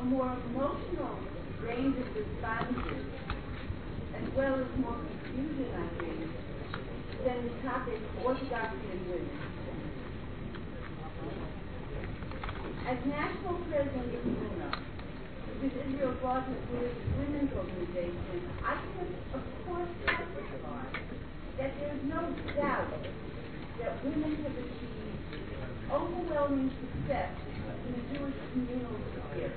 more emotional range of responses, as well as more confusion, I think, than the topic orthodoxy in women. As national president of UNA, which is Israel God's women's organization, I can, of course, testify that there is no doubt that women have achieved overwhelming success in the Jewish communal sphere.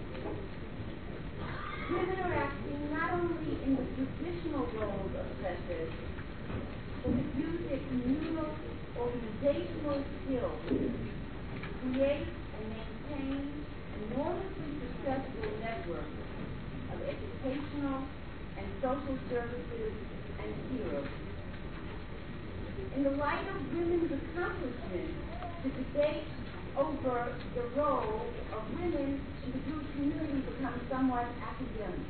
Women are acting not only in the traditional roles of chesed, but have used their communal organizational skills to create and maintain enormously successful networks of educational and social services and heroes. In the light of women's accomplishments, the debate over the role of women in the Jewish community becomes somewhat academic.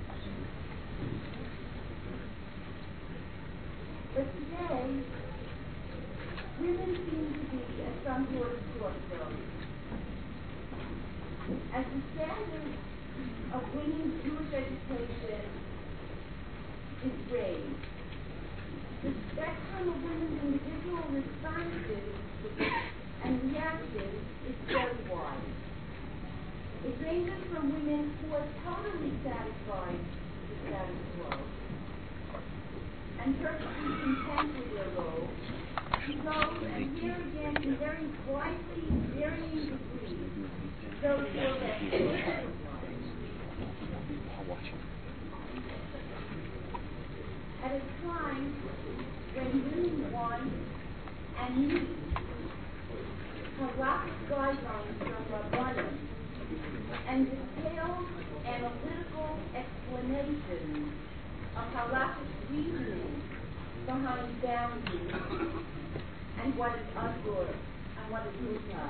But today, women seem to be at some sort of crossroads. As the standard of women's Jewish education is raised, the spectrum of women's individual responses and reactions is very wide. It ranges from women who are totally satisfied with the status quo and perfectly content with their role, to those, and here again in very widely varying degrees, those who are less satisfied. At a time when women want and need halakhic guidelines from Rabbanim and detailed analytical explanations of halakhic reasoning behind boundaries and what is asur and what is mutar.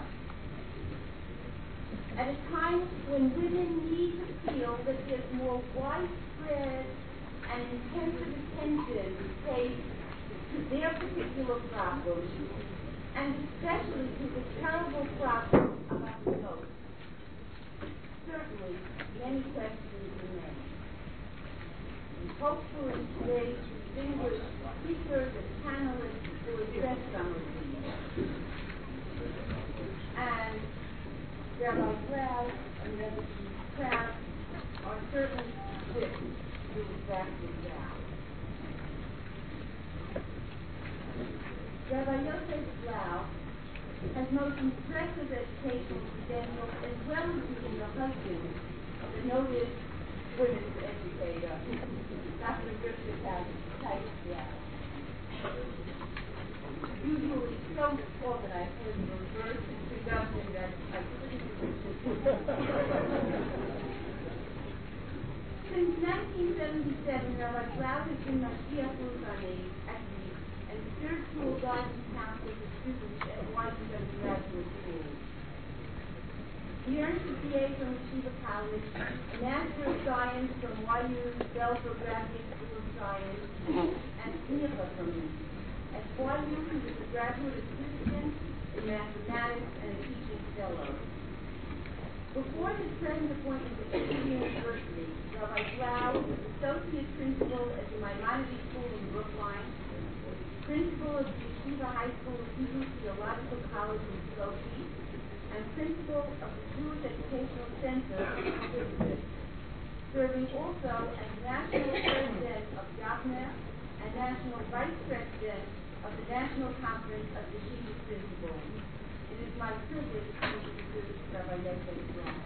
At a time when women need to feel that there's more widespread and intensive attention paid to their particular problems, and especially to the terrible problem about the vote. Certainly, many questions remain. And hopefully today's distinguished speakers and panelists will address some of these. And Rabbi Blau and Rabbi Kraus are certainly equipped to do exactly that. Rabbi Yosef Blau has most impressive educational credentials, as well as being the husband of the noted women's educator, Dr. Rivka Tice-Blau. Usually so organized with the reverse introduction that I couldn't Since 1977, Rabbi Blau has been Mashiach Ruzani at the and spiritual guidance counselor for students at Washington Graduate School. He earned his BA from Yeshiva College, a Master of Science from YU's Belfer Graduate School of Science, and Smicha from him. At YU, he was a graduate assistant in mathematics and a teaching fellow. Before his present appointment at Yeshiva University, Rabbi Blau was associate principal at the Maimonides School in Brookline, principal of the Yeshiva High School of Hebrew Theological College in Skokie, and principal of the Jewish Educational Center in Elizabeth, serving also as national president of Yavneh and national vice president of the National Conference of Yeshiva Principals. It is my privilege to introduce Rabbi Yosef Blau.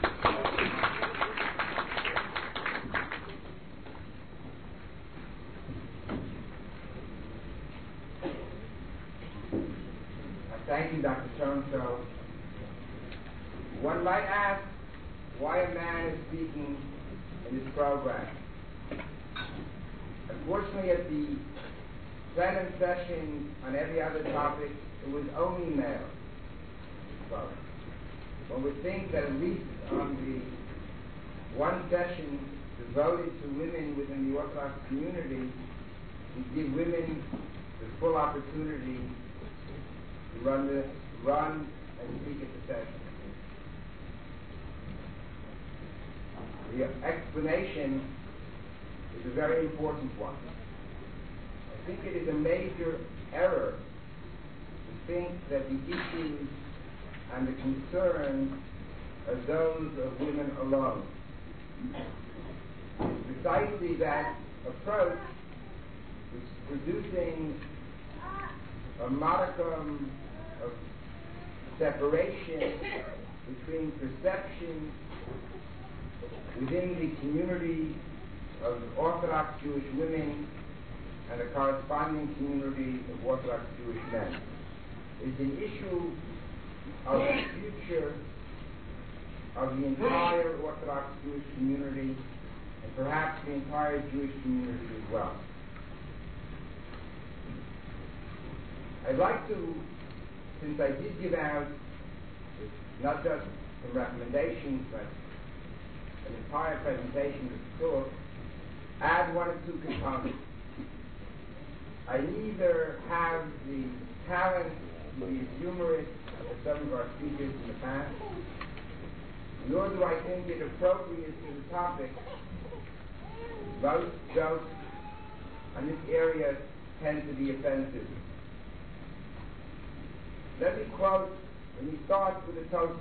Thank you, Dr. So-and-so. One might ask why a man is speaking in this program. Unfortunately, at the Plenum session on every other topic, it was only male. So, one would think that at least on the one session devoted to women within the Orthodox community, we give women the full opportunity to run and speak at the session. the explanation is a very important one. I think it is a major error to think that the issues and the concerns are those of women alone. Precisely that approach is producing a modicum of separation between perceptions within the community of Orthodox Jewish women and a corresponding community of Orthodox Jewish men. It's an issue of the future of the entire Orthodox Jewish community and perhaps the entire Jewish community as well. I'd like to, since I did give out not just some recommendations, but an entire presentation of the talk, add one or two components. I neither have the talent to be as humorous as some of our speakers in the past, nor do I think it appropriate to the topic. Most jokes on this area tend to be offensive. Let me quote, let me start with a Tosfos.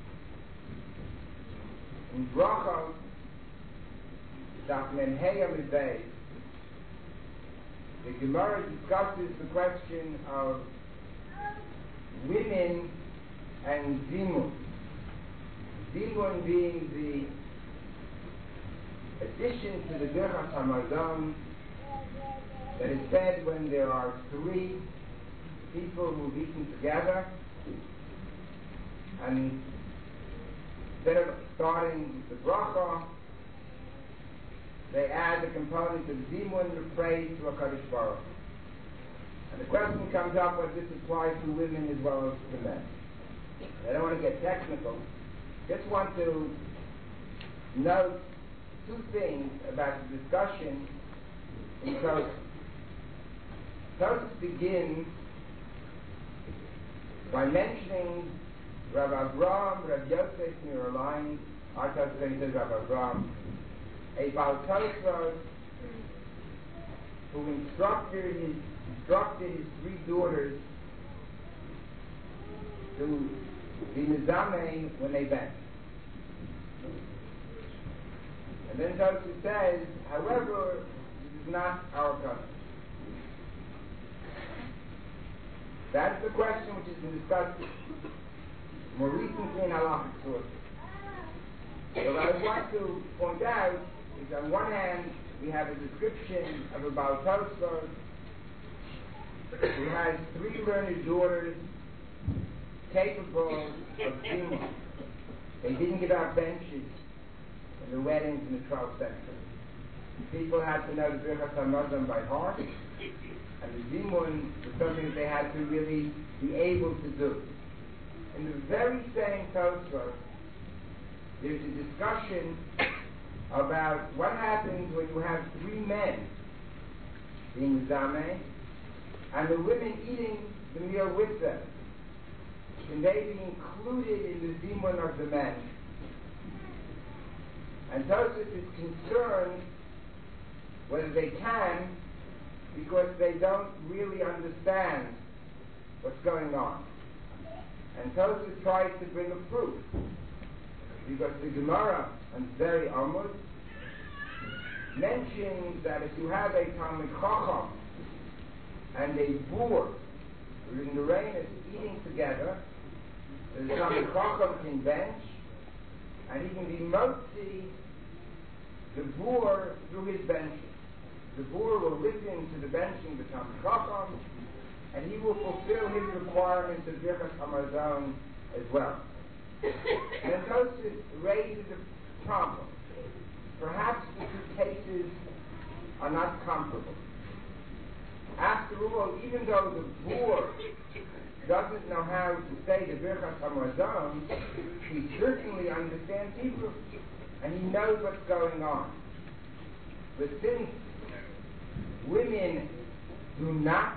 In Brachos, Daf Mem Hey Amud Beis, the Gemara discusses the question of women and zimun. Zimun being the addition to the Birchas Hamazon that is said when there are three people who've eaten together, and instead of starting with the bracha, they add the component of zimun, the praise to HaKadosh Baruch Hu. And the question comes up whether this applies to women as well as to men. I don't want to get technical. Just want to note two things about the discussion in Tosfos. Tosfos begins by mentioning Rav Avraham, Rav Yosef Miralaim, our Tosfos says Rav Avraham, a Baal Tosfos who instructed his three daughters to be mizameh when they bench. And then Tosfos says, however, this is not our custom. That's the question which has been discussed more recently in halachic sources. So what I want to point out is, on one hand, we have a description of a Baal Tosfos who has three learned daughters capable of zimun. They didn't give out benches in the weddings in the 12th century. People had to know the Birchas Hamazon by heart, and the zimun was something that they had to really be able to do. In the very same Tosfos, there's a discussion about what happens when you have three men being zameh and the women eating the meal with them. Can they be included in the zimun of the men? And Tosfos is concerned whether they can, because they don't really understand what's going on. And Tosfos tries to bring a proof, because the Gemara on Zeri Amud mentions that if you have a Talmid Chacham and a boor who are in the rain is eating together, the Talmid Chacham can bench, and he can be motzi the boor through his benching. The boor will listen to the benching of the Talmid Chacham, and he will fulfill his requirements of Birchas Hamazon as well. And Tosfos raises a problem. Perhaps the two cases are not comparable. After all, even though the boor doesn't know how to say the Birchas Hamazon, he certainly understands Hebrew, and he knows what's going on. But since women do not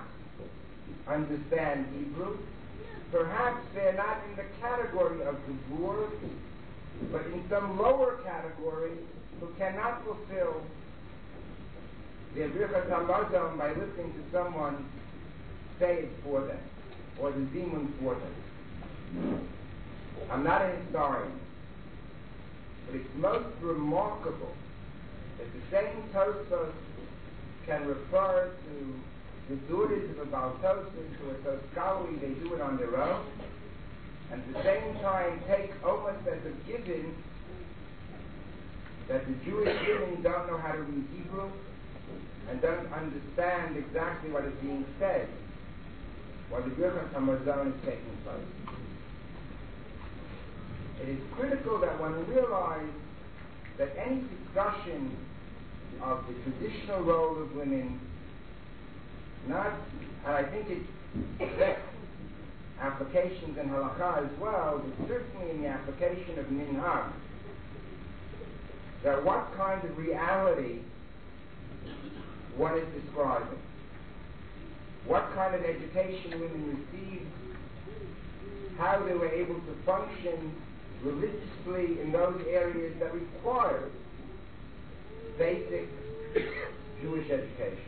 understand Hebrew, perhaps they're not in the category of the boor, but in some lower category who cannot fulfill their birchas hamazon by listening to someone say it for them, or the zimun for them. I'm not a historian, but it's most remarkable that the same Tosfos can refer to the daughters of a Baal Tosfos who are so scholarly they do it on their own, and at the same time take almost as a given that the Jewish women don't know how to read Hebrew and don't understand exactly what is being said while the Birchas Hamazon is taking place. It is critical that one realize that any discussion of the traditional role of women, and I think it affects applications in halakha as well, but certainly in the application of minhag, that what kind of reality one is describing, what kind of education women received, how they were able to function religiously in those areas that require basic Jewish education.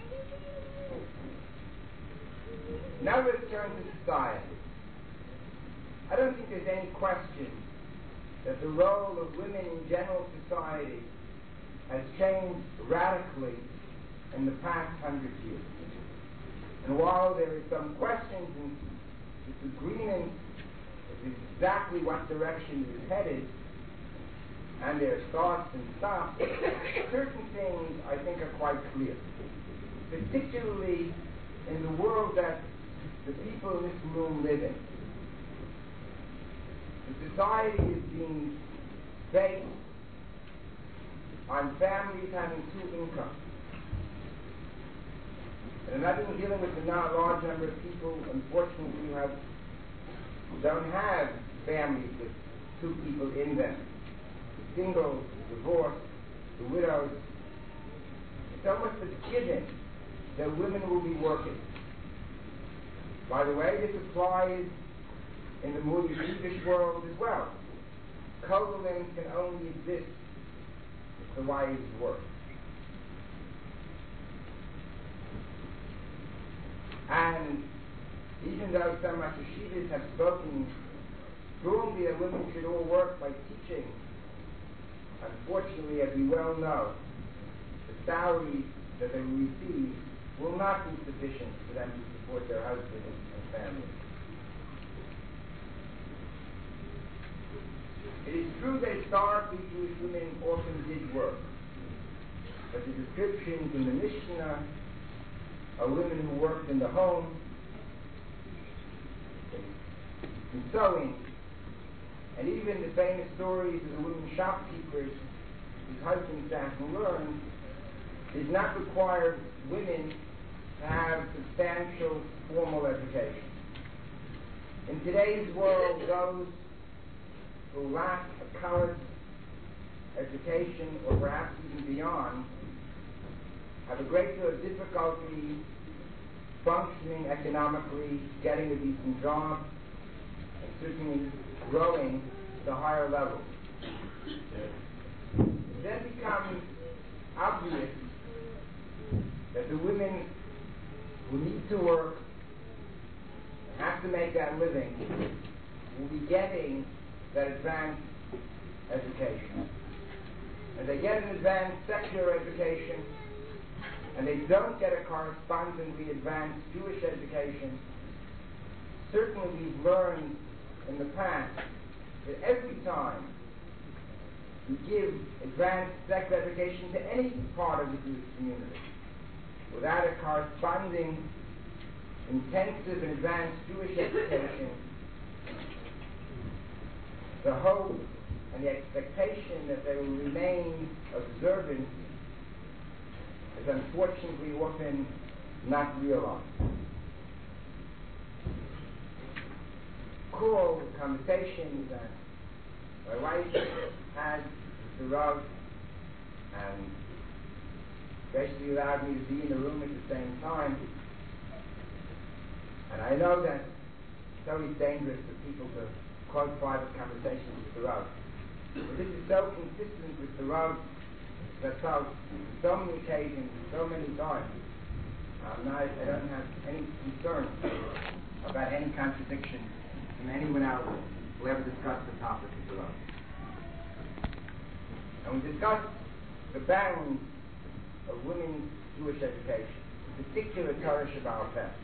Now let's turn to society. I don't think there's any question that the role of women in general society has changed radically in the past 100 years. And while there is some questions and disagreement as to exactly what direction it is headed, and there are starts and stops, certain things I think are quite clear. Particularly in the world that the people in this room live in. The society is being based on families having two incomes. And I'm not even dealing with the not large number of people, unfortunately, who don't have families with two people in them. The singles, the divorced, the widows. It's almost a given that women will be working. By the way, this applies in the more Yeshivish world as well. Kohelim can only exist if the wives work. And even though some Yeshivas have spoken strongly that women should all work by teaching, unfortunately, as we well know, the salaries that they receive will not be sufficient for them to support their husbands and families. It is true that historically Jewish women often did work, but the descriptions in the Mishnah of women who worked in the home, in sewing, and even the famous stories of the women shopkeepers whose husbands sat and learned, did not require women to have substantial formal education. In today's world, those who lack a college education, or perhaps even beyond, have a great deal of difficulty functioning economically, getting a decent job, and certainly growing to higher levels. It then becomes obvious that the women who need to work and have to make that living will be getting that advanced education. And they get an advanced secular education, and they don't get a correspondingly advanced Jewish education. Certainly we've learned in the past that every time you give advanced secular education to any part of the Jewish community, without a corresponding intensive and advanced Jewish education, the hope and the expectation that they will remain observant is unfortunately often not realized. Cool conversations that my wife had with the Rav, and basically allowed me to be in the room at the same time. And I know that it's always dangerous for people to quote private conversations with the Rav. But this is so consistent with the Rav that so many occasions, so many times. I don't have any concern about any contradiction from anyone else who ever discussed the topic of the Rav. And we discussed the bounds of women's Jewish education, in particular Torah Shabbat Peh.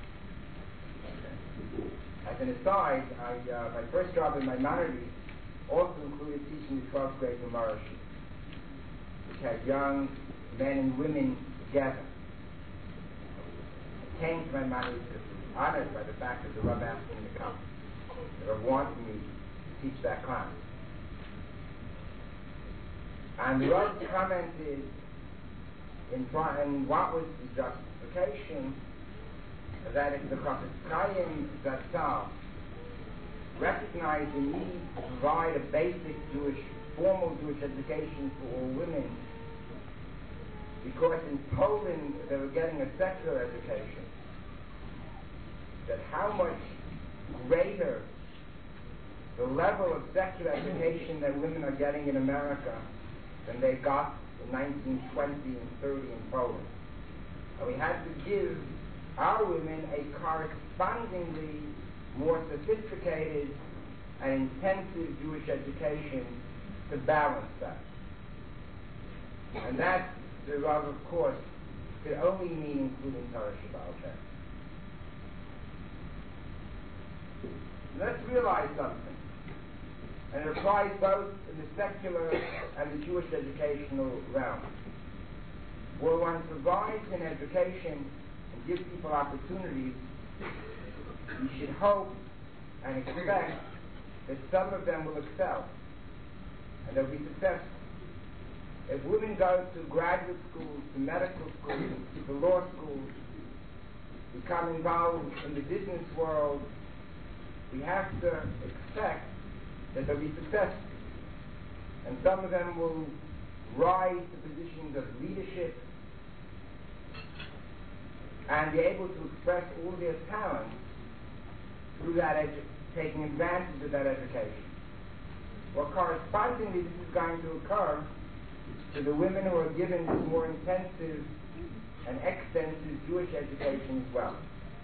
As an aside, my first job in Maimonides also included teaching the 12th grade Gemara, which had young men and women together. I came to Maimonides because I was honored by the fact that the Rav asked me to come. The Rav wanted me to teach that class. And the Rav commented in what was the justification that if the Chafetz Chaim Zatzal recognized the need to provide a basic formal Jewish education for all women, because in Poland they were getting a secular education, that how much greater the level of secular education that women are getting in America than they got in 1920 and 30 in Poland. And we had to give our women a correspondingly more sophisticated and intensive Jewish education to balance that. And that, the Rav, of course, could only mean including Torah Shabbat Peh. Let's realize something, and it applies both in the secular and the Jewish educational realm. Where one provides an education and gives people opportunities, you should hope and expect that some of them will excel and they'll be successful. If women go to graduate schools, to medical schools, to law schools, become involved in the business world, we have to expect that they'll be successful. And some of them will rise to positions of leadership and be able to express all their talents through that taking advantage of that education. Well, correspondingly, this is going to occur to the women who are given this more intensive and extensive Jewish education as well.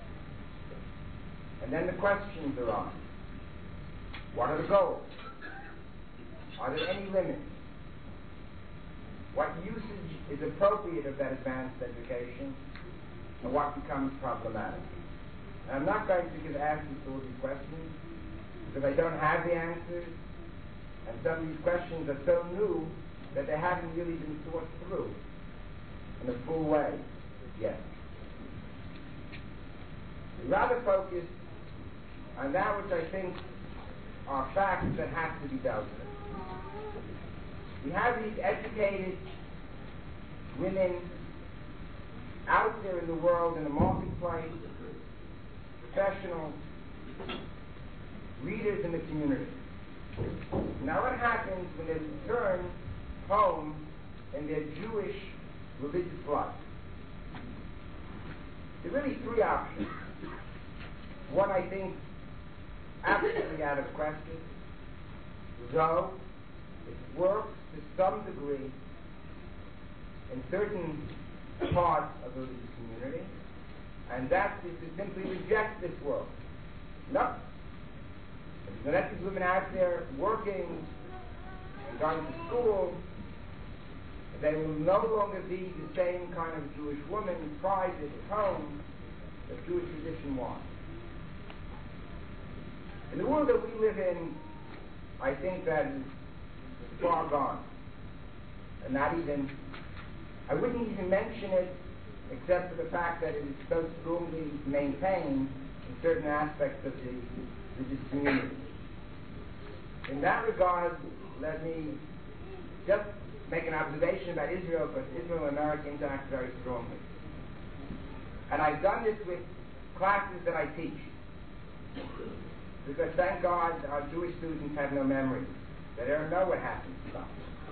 And then the questions arise. What are the goals? Are there any limits? What usage is appropriate of that advanced education, and what becomes problematic? And I'm not going to give answers to all these questions, because I don't have the answers, and some of these questions are so new that they haven't really been thought through in a full way yet. We rather focus on that which I think are facts that have to be dealt with. We have these educated women out there in the world, in the marketplace, professionals, leaders in the community. Now what happens when they return home in their Jewish religious life? There are really three options. One, I think, absolutely out of question, though it works to some degree in certain parts of the religious community, and that is to simply reject this world. No. If you let these women out there working and going to school, they will no longer be the same kind of Jewish woman, private at home, that Jewish tradition wants. In the world that we live in, I think that is far gone. And not even, I wouldn't even mention it except for the fact that it is so strongly maintained in certain aspects of the religious community. In that regard, let me just make an observation about Israel, because Israel and America interact very strongly. And I've done this with classes that I teach. Because thank God our Jewish students have no memory. They don't know what happens to them.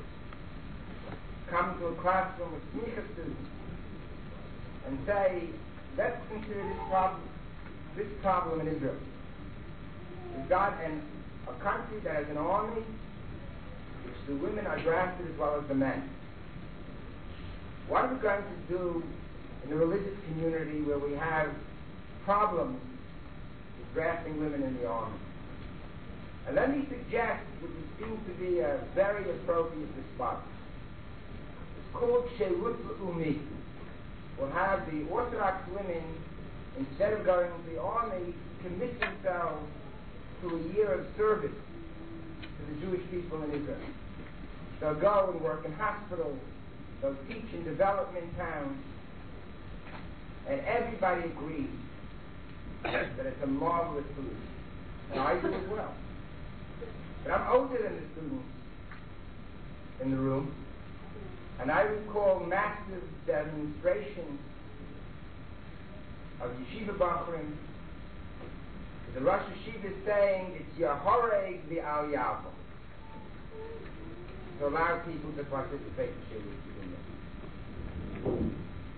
Come to a classroom with smicha students and say, let's consider this problem in Israel. We've got a country that has an army which the women are drafted as well as the men. What are we going to do in the religious community where we have problems with drafting women in the army? And let me suggest what would seem to be a very appropriate response. It's called Sheirut Le'umi. We'll have the Orthodox women, instead of going to the army, commit themselves to a year of service to the Jewish people in Israel. They'll go and work in hospitals, they'll teach in development towns, and everybody agrees that it's a marvelous solution. And I do as well. But I'm older than the students in the room, and I recall massive demonstrations of yeshiva bachurim, the Rosh Yeshiva is saying it's Yahoreg v'al Yavo, to allow people to participate in Shiva.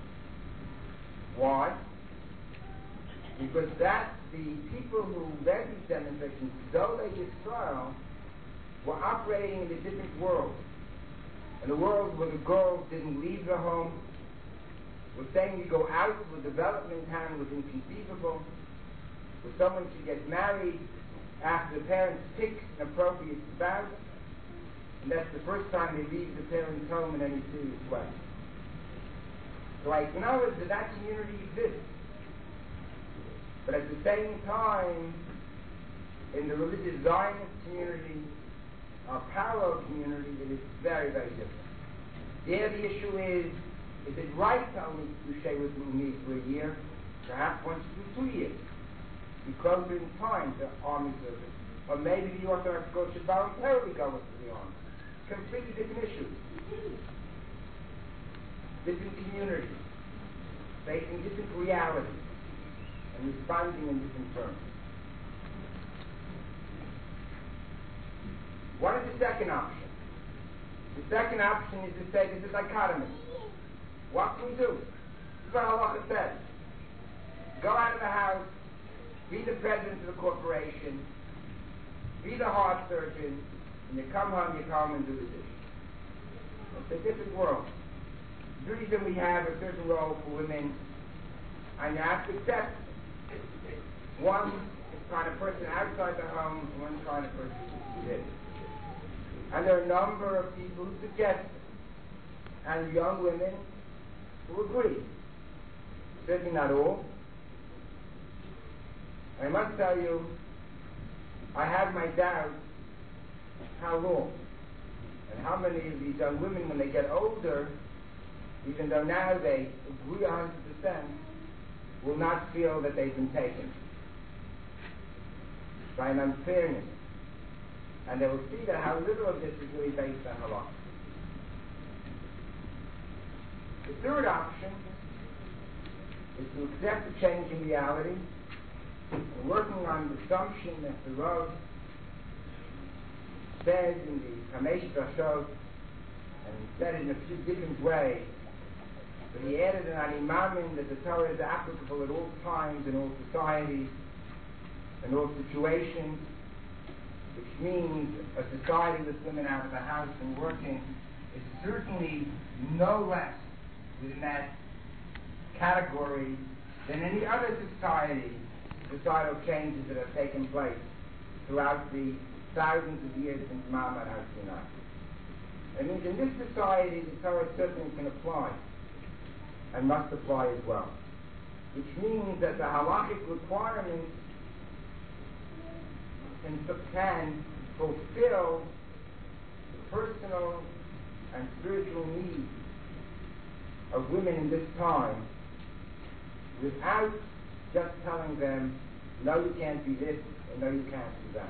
Why? Because the people who led these demonstrations, though they Yisrael, were operating in a different world. In a world where the girls didn't leave their home, were saying you go out to a development town was inconceivable, where someone should get married after the parents pick an appropriate spouse, and that's the first time they leave the parents' home in any serious way. So I acknowledge that community exists. But at the same time, in the religious Zionist community, our parallel community, it is very, very different. There the issue is it right to only do Sheirut Le'umi for a year? Perhaps once to 2 years. Be closer in time to army service. Or maybe the Orthodox Girls should voluntarily go into the army. Completely different issues. Different communities. Facing different realities. And responding in different terms. What is the second option? The second option is to say there's a dichotomy. What can we do? This is what Halacha says. Go out of the house, be the president of the corporation, be the heart surgeon, and you come home and do the dishes. It's a different world. The reason we have a certain role for women, and you have to accept one kind of person outside the home, and one kind of person within. And there are a number of people who suggest it, and young women who agree. Certainly not all. I must tell you, I have my doubts how long and how many of these young women, when they get older, even though now they agree 100%, will not feel that they've been taken by an unfairness. And they will see that how little of this is really based on halakha. The third option is to accept the change in reality, and working on the assumption that the Rav says in the Kamesh Drashot, and he said it in a few different ways, but he added an animamin that the Torah is applicable at all times, in all societies, in all situations, which means a society with women out of the house and working is certainly no less within that category than any other societal changes that have taken place throughout the thousands of years since Muhammad Har Sinai. It means in this society the Torah certainly can apply and must apply as well, which means that the halachic requirements can fulfill the personal and spiritual needs of women in this time without just telling them, no, you can't be this, and no, you can't do that.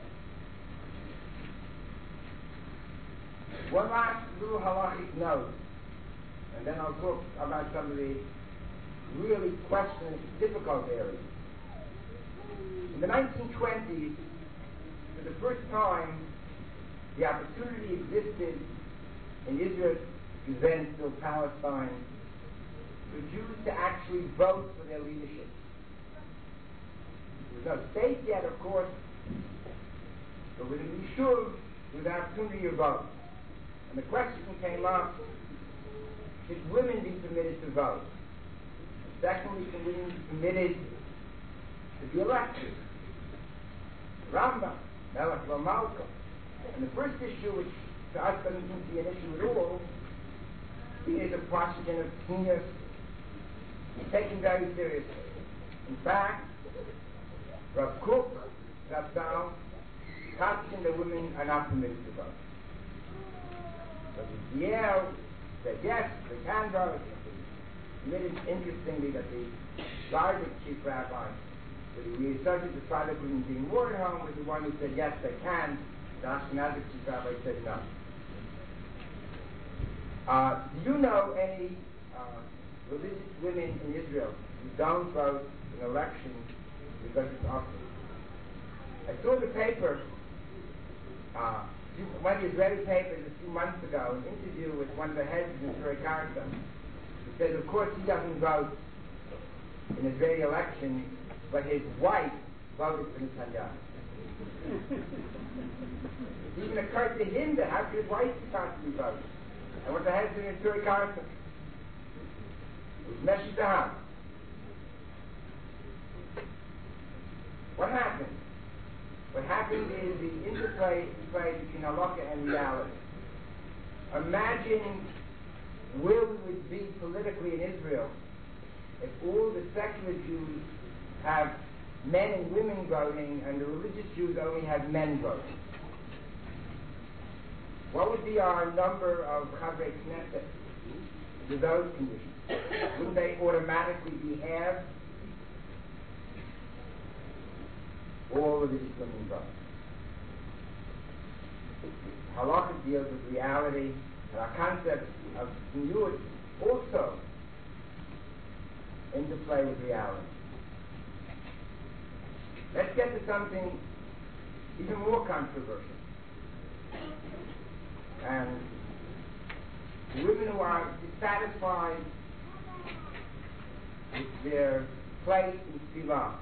One last little halachic note, and then I'll talk about some of the really questionable, difficult areas. In the 1920s, for the first time, the opportunity existed in Israel, then still Palestine, for Jews to actually vote for their leadership. There was no state yet, of course, but within the Yishuv, with the opportunity to vote. And the question came up, should women be permitted to vote? And secondly, should women be permitted to be elected? Rambam, Melech Lamalka. And the first issue, which to us doesn't seem to be an issue at all, is a question of seniors taken very seriously. In fact, Rav Kook, Rav Down, cautioned that women are not permitted to vote. But Yale said yes, they can vote. It is interestingly that the largest chief rabbi, that he reasserted the father of women being more at home, was the one who said yes, they can. The Ashkenazi chief rabbi said no. Do you know any religious women in Israel who don't vote in elections because it's awful? I saw the paper, one of the Israeli papers a few months ago, an interview with one of the heads of the Israeli Council. He said, of course, he doesn't vote in Israeli elections, but his wife voted for Netanyahu. It even occurred to him that how could his wife possibly vote? And what the head of the Israeli Council was Meshi Daham. What happened? What happened is the interplay between halakha and reality. Imagine where we would be politically in Israel if all the secular Jews have men and women voting and the religious Jews only have men voting. What would be our number of Chavrei Knesset with those conditions? Wouldn't they automatically be half? All of it is women vote. Halakha deals with reality, and our concept of renewal also interplay with reality. Let's get to something even more controversial. And women who are dissatisfied with their place in Tefillah.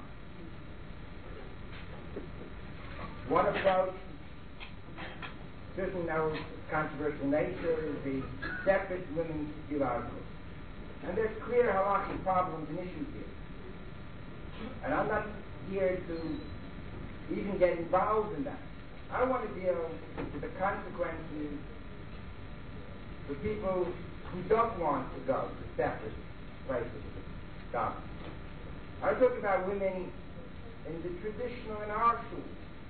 One approach, certainly now controversial nature, is the separate women's Tefillah group. And there's clear halakhic problems and issues here. And I'm not here to even get involved in that. I want to deal with the consequences for people who don't want to go to separate places of God. I talk about women in the traditional in our schools.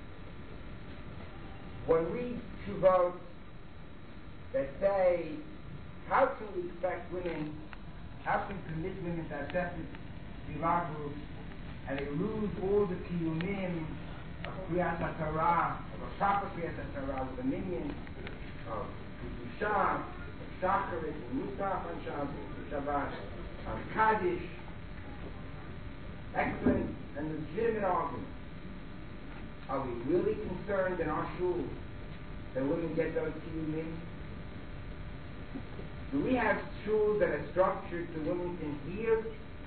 When we vote that say, how can we expect women, how can we permit women to have separate Tefillah groups and they lose all the kiyumim of Kriyat HaTorah, of a proper Kriyat HaTorah with a minion of Kedusha, of Shacharit, and Musaf on Shabbat, of Kaddish. Excellent and legitimate argument. Are we really concerned in our shuls that women get those kiyumim? Do we have shuls that are structured so women can hear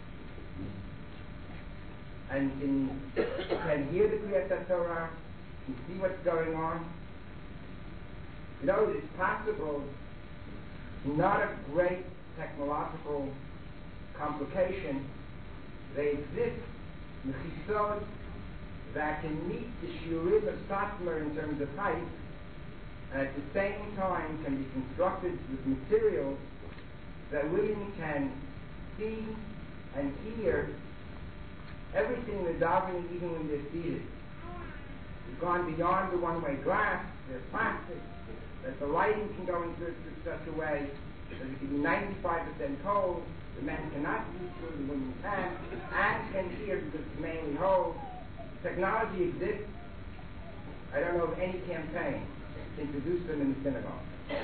and can hear the Kriyat HaTorah, can see what's going on? You know, it's possible, not a great technological complication, they exist, mechisot, that can meet the shiurim of Satmar in terms of height, and at the same time can be constructed with materials that women can see and hear everything they're davening, even when they're seated. We've gone beyond the one-way glass, there's plastic, that the lighting can go into such a way that it can be 95% cold, the men cannot see through, the women can, and can hear because it's mainly whole. Technology exists. I don't know of any campaign to introduce them in the synagogue.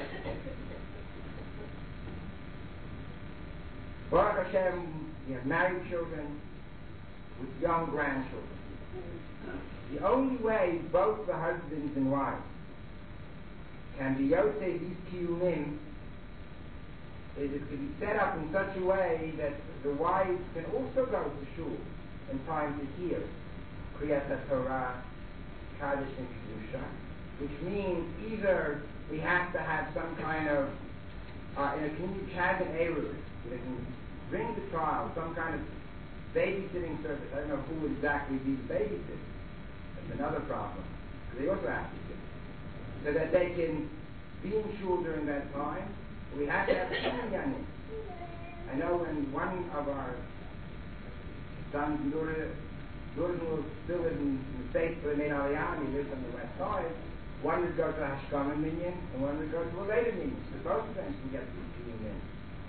Baruch Hashem, we have married children with young grandchildren. The only way both the husbands and wives can be yotei these kiyumim is it to be set up in such a way that the wives can also go to shul in time to hear Kriyat HaTorah, Kaddish, and Kedusha, which means either we have to have some kind of, in a community, chasm error, that can bring to trial some kind of babysitting service. I don't know who would exactly be the babysitter. That's another problem, because they also have to sit. So that they can be in shul during that time. We have to have minyanim. I know when one of our sons, Jordan was still in the States, but in Aliyah, he lives on the west side. One would go to Hashkama minyan, and one would go to a later minyan. So both of them can get to the minyan.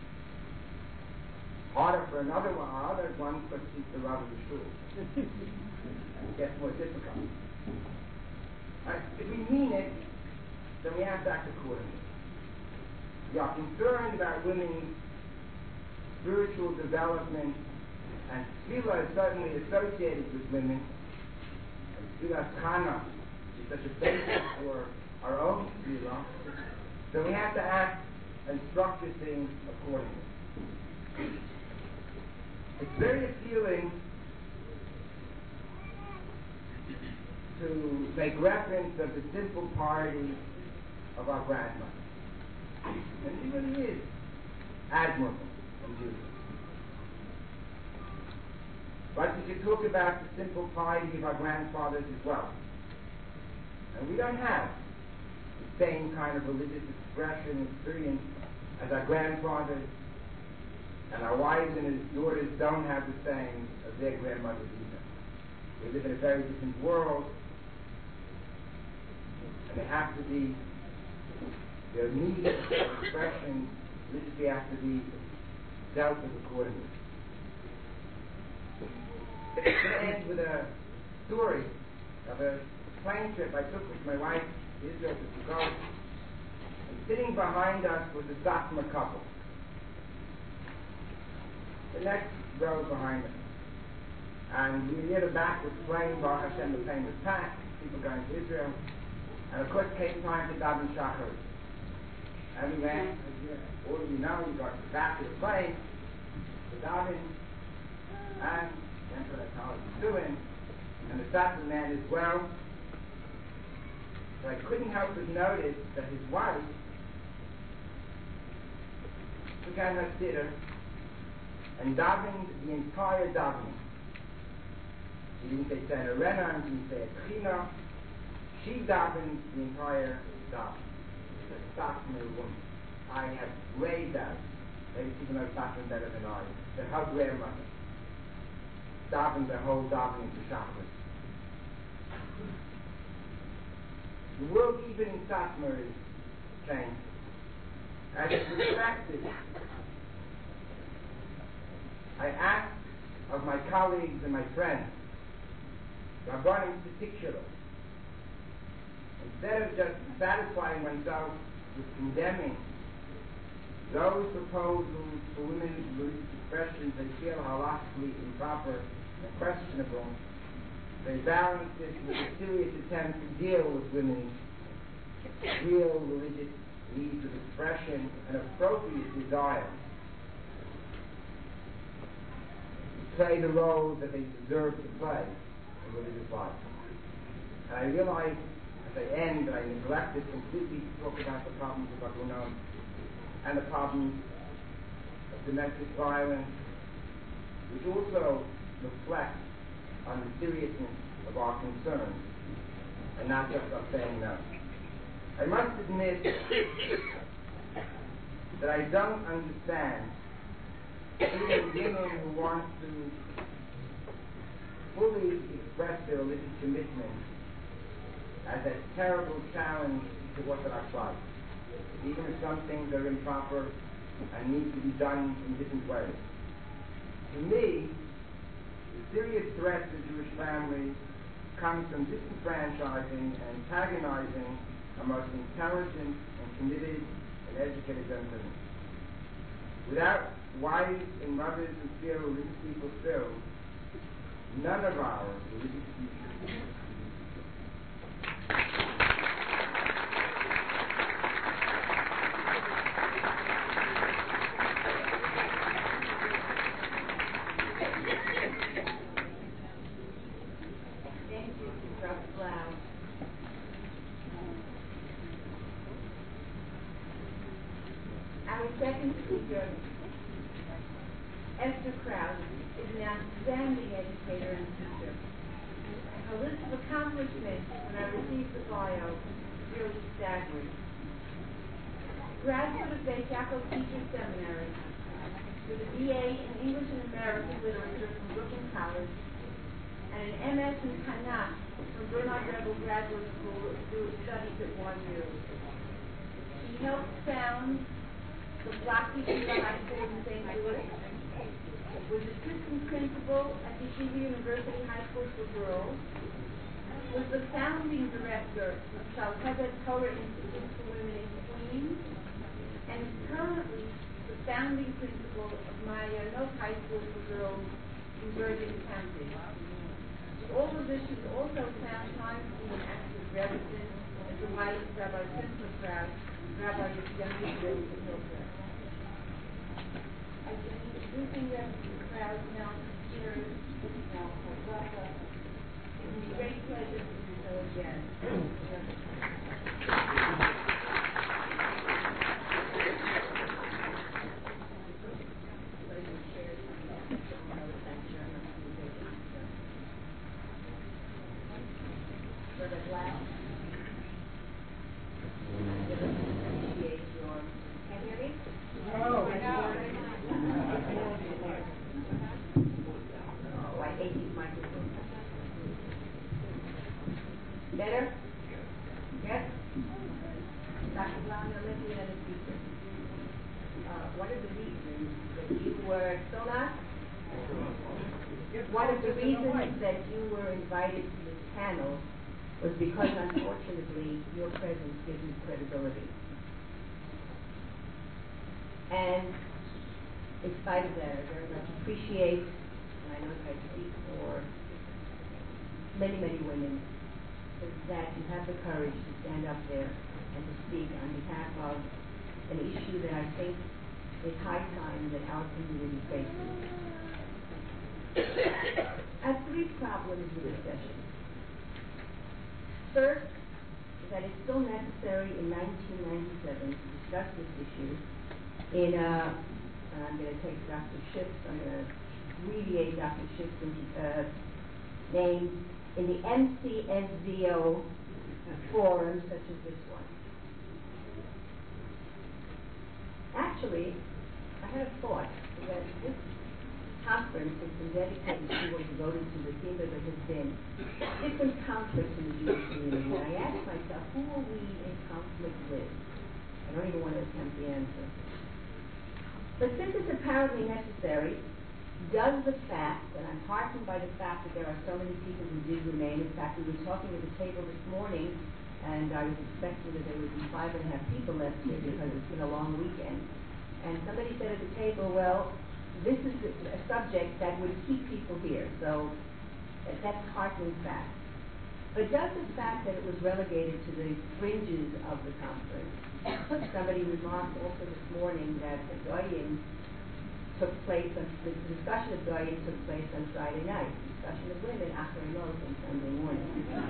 Harder for another one, or other one, but he's the rabbi of the shul. It gets more difficult. Right? If we mean it, then we have to act accordingly. We are concerned about women's spiritual development, and tefillah is certainly associated with women. And tefillah chana is such a basis for our own tefillah. So we have to act and structure things accordingly. It's very appealing to make reference of the simple piety of our grandmother. And she really is admirable and beautiful. But we should talk about the simple piety of our grandfathers as well. And we don't have the same kind of religious expression and experience as our grandfathers, and our wives and his daughters don't have the same as their grandmothers either. We live in a very different world, and they have to be, their needs of expression literally have to be dealt with accordingly. I'm going to end with a story of a plane trip I took with my wife to Israel to go. And sitting behind us was a Satmar couple. The next row behind us. And we were near the back of the plane. Baruch Hashem, the plane was packed, people going to Israel. And of course came time to daven Shachar. And we went, all of you know, we got to the back of the plane, to daven, and went to the college of doing, and the Satmar man as well. So I couldn't help but notice that his wife took out her siddur and davened the entire davening. She didn't say Seder Rena, she didn't say a Tchina. She davened the entire davening. The Satmar woman. I have raised out, maybe people know Satmar better than I, that her grandmother davened the whole davening to Shachar. The world, even in Satmar, is changed. As it's respected, I ask of my colleagues and my friends, Rabbanim in particular, instead of just satisfying oneself with condemning those proposals for women's religious expressions they feel halachically improper and questionable, they balance this with a serious attempt to deal with women's real religious needs of expression and appropriate desire to play the roles that they deserve to play in religious life. And I realize as I end that I neglected completely to talk about the problems of Agunon and the problems of domestic violence, which also reflect on the seriousness of our concerns and not just of saying no. I must admit that I don't understand even women who want to fully express their religious commitment as a terrible challenge to Orthodox life, even if some things are improper and need to be done in different ways. To me, the serious threat to the Jewish family comes from disenfranchising and antagonizing our most intelligent and committed and educated young women. Without wives and mothers who feel religious people still, none of our religious future. Thank you, Dr. Blau. Our second speaker, Esther Krause, is an outstanding educator and teacher. Her list of accomplishments when I received the bio is really staggering. Graduate of Bay Chapel Teacher Seminary with a BA in English and American Literature from Brooklyn College and an MS in Tanakh from Bernard Revel Graduate School of Jewish Studies at YU. She helped found the Block Yeshiva High School in St. Louis, was assistant principal at Yeshiva University High School for Girls, was the founding director of Shalkevet Torah Institute for Women in Queens, and is currently the founding principal of Mayanot High School for Girls in Bergen County. All of this, she's also found time to be an active resident as the wife of Rabbi Simcha Krause, Rabbi of Young Israel in Hillcrest. I've been introducing them to the crowd now for years. Now, welcome. It will be a great pleasure to do so again. Better? Yes? Dr. Brown, I'll let you have a speaker. One of the reasons that you were still not? One of the reasons that you were invited to this panel was because, unfortunately, your presence gives you credibility. And in spite of that, I very much appreciate, and I know that I speak for many, many women, is that you have the courage to stand up there and to speak on behalf of an issue that I think is high time that our community faces. I have three problems with this session. First, that it's still necessary in 1997 to discuss this issue in a, and I'm going to take Dr. Schiff's, I'm going to abbreviate Dr. Schiff's name, in the MCSVO forum such as this one. Actually, I had a thought that this conference has been dedicated to or devoted to the theme that there has been different conflicts in the Jewish community. And I asked myself, who are we in conflict with? I don't even want to attempt the answer. But since it's apparently necessary, does the fact, and I'm heartened by the fact that there are so many people who did remain. In fact, we were talking at the table this morning, and I was expecting that there would be 5.5 people left here because it's been a long weekend. And somebody said at the table, well, this is a subject that would keep people here, so that's a heartening fact. But does the fact that it was relegated to the fringes of the conference, somebody remarked also this morning that the Goyim took place, the discussion of Goyim took place on Friday night, the discussion of women after Mos on Sunday morning.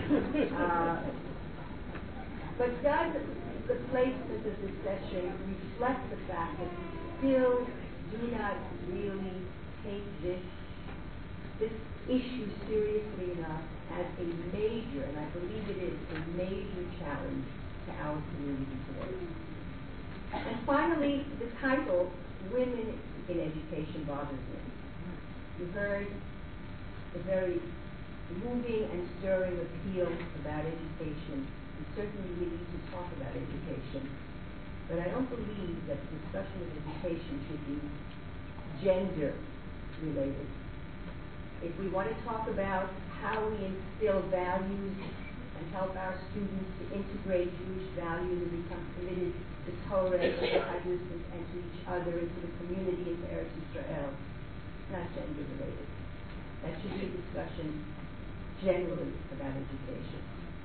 But does the placement of this session reflect the fact that we still do not really take this issue seriously enough as a major, and I believe it is, a major challenge to our community today? And finally, the title, Women in Education, bothers me. You heard a very moving and stirring appeal about education. And certainly we need to talk about education. But I don't believe that the discussion of education should be gender related. If we want to talk about how we instill values and help our students to integrate Jewish values and become committed to Torah and to Hadith and to each other and to the community and to Eretz Israel, not gender related. That should be a discussion generally about education.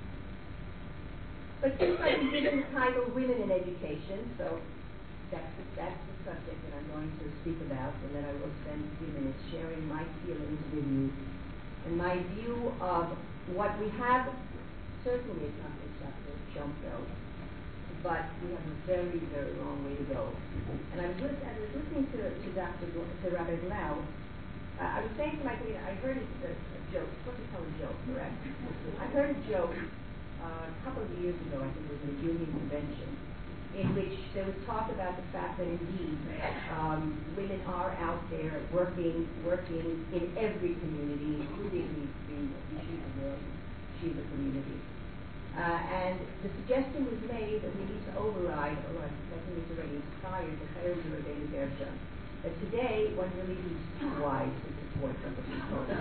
But since I've been given the title Women in Education, so that's the subject that I'm going to speak about, and then I will spend a few minutes sharing my feelings with you and my view of what we have certainly accomplished, Dr. Schoenfeld, but we have a very, very long way to go. And I was listening to Rabbi Blau. I was saying to my colleague, I heard a joke. What do you call a joke, correct? I heard a joke a couple of years ago, I think it was at a union convention, in which there was talk about the fact that indeed women are out there working in every community, including the yeshiva community. And the suggestion was made that we need to override, or I think it's already expired, the Chayil Rabbeinu Gershon. But today, one really needs to be wise to support somebody.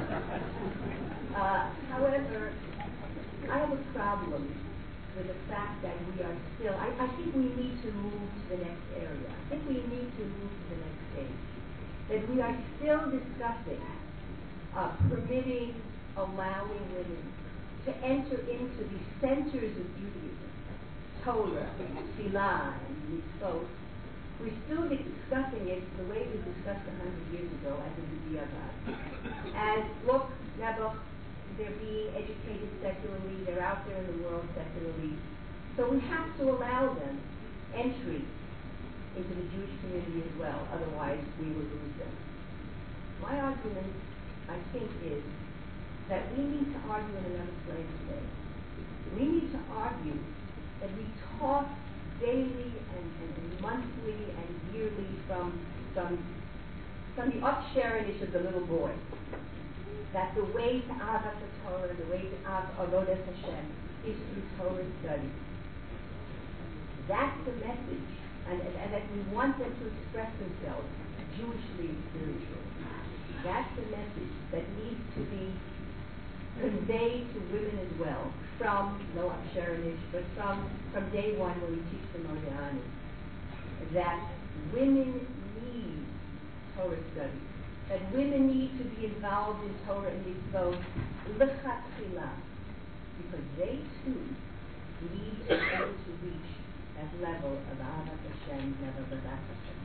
However, I have a problem with the fact that we are still, I think we need to move to the next area. I think we need to move to the next stage. That we are still discussing permitting, allowing women to enter into the centers of Judaism, Torah, Tefillah, and Mitzvot. We're still discussing it the way it was discussed 100 years ago as a B'diavad. As, look, Nebuch, they're being educated secularly, they're out there in the world secularly. So we have to allow them entry into the Jewish community as well, otherwise we will lose them. My argument, I think, is that we need to argue in another plane today. We need to argue that we talk daily and monthly and yearly from the upsharenish of the little boy, that the way to Ahavas Torah, the way to Avodas Hashem, is through Torah study. That's the message, and that we want them to express themselves Jewishly and spiritually. That's the message that needs to be conveyed to women as well, from no upsharenish, but from day one when we teach them Modeh, that women need Torah study, that women need to be involved in Torah and Mitzvot l'chatchila, because they too need to be able to reach that level of Ahavat Hashem, level of Ahavat Hashem.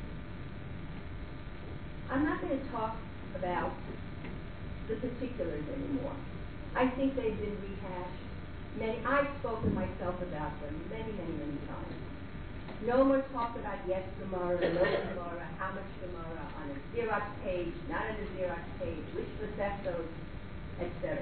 I'm not going to talk about the particulars anymore. I think they've been rehashed. I've spoken myself about them many times. No more talk about yes Gemara, no Gemara, how much Gemara, on a Xerox page, not on a Xerox page, which Masechtos, etc.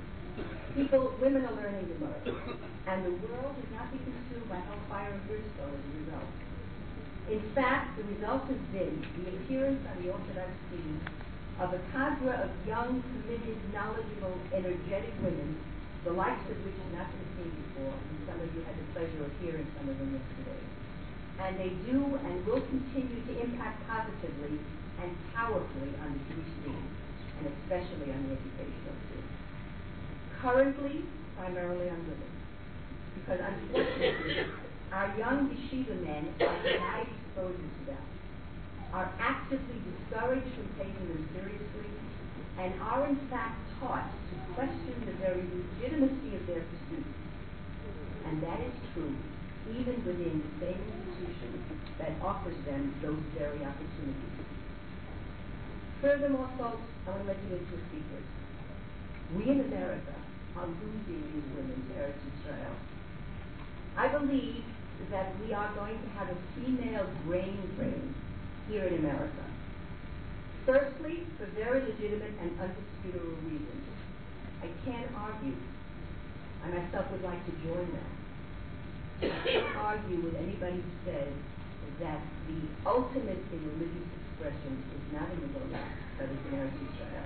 Women are learning Gemara, and the world is not being consumed by hellfire and brimstone as a result. In fact, the result has been the appearance on the Orthodox scene of a cadre of young, committed, knowledgeable, energetic women, the likes of which have not been seen before, and some of you had the pleasure of hearing some of them yesterday. And they do and will continue to impact positively and powerfully on the Jewish scene, and especially on the educational scene. Currently, primarily on women, because unfortunately, our young yeshiva men are denied exposure to them, are actively discouraged from taking them seriously, and are in fact taught to question the very legitimacy of their pursuits. And that is true even within the same institution that offers them those very opportunities. Furthermore, folks, I want to let you into a secret. We in America are losing these women to Eretz Israel. I believe that we are going to have a female brain drain here in America. Firstly, for very legitimate and undisputable reasons. I can't argue. I myself would like to join that. I can't argue with anybody who says that the ultimate in religious expression is not in the Golan, but is in Eretz Israel.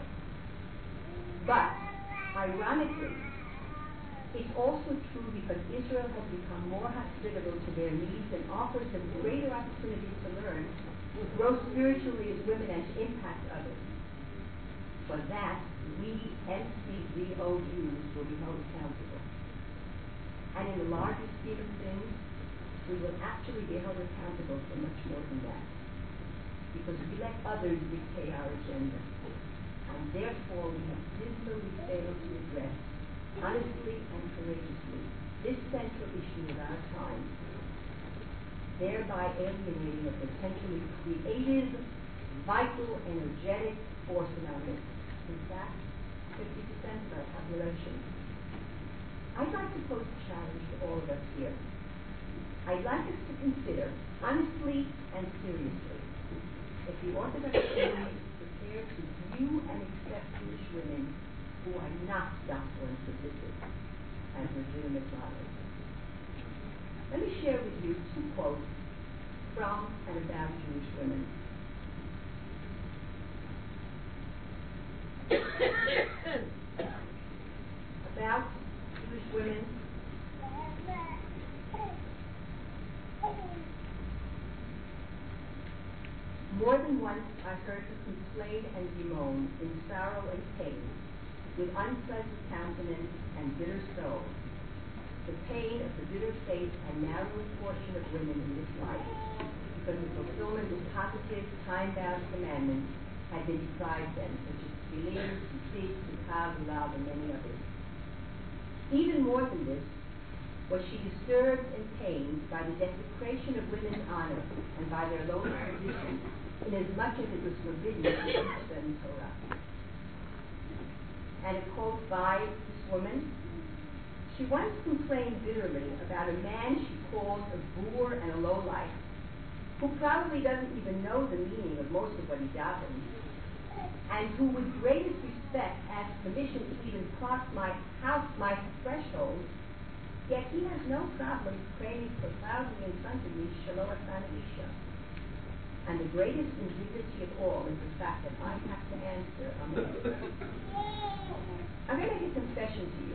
But, ironically, it's also true because Israel has become more hospitable to their needs and offers them greater opportunities to learn, grow spiritually as women, and to impact others. For that, we NCVOUs will be held accountable. And in the larger scheme of things, we will actually be held accountable for much more than that. Because we let others dictate our agenda. And therefore, we have dismally failed to address, honestly and courageously, this central issue of our time, thereby alienating a potentially creative, vital, energetic force in our midst. In fact, 50% of our population. I'd like to pose a challenge to all of us here. I'd like us to consider, honestly and seriously, if the Orthodox community is prepared to view and accept Jewish women who are not docile and submissive as legitimate models. Let me share with you two quotes from and about Jewish women. About Jewish women. More than once I heard her complain and bemoan in sorrow and pain, with unpleasant countenance and bitter soul, the pain of the bitter fate and narrow portion of women in this life, because the fulfillment of positive, time-bound commandments had been deprived them, such as Tefillin, Tzitzit, Tzedakah, Lulav, and many others. Even more than this, was she disturbed and pained by the desecration of women's honor and by their lowly position, inasmuch as it was forbidden to teach them Torah. And a quote by this woman: she once complained bitterly about a man she called a boor and a lowlife, who probably doesn't even know the meaning of most of what he davens, and who with greatest respect asked permission to even cross my threshold, yet he has no problem praying profoundly in front of me, Shalom Asana Isha. And the greatest indignity of all is the fact that I have to answer on the other. I'm going to make a confession to you.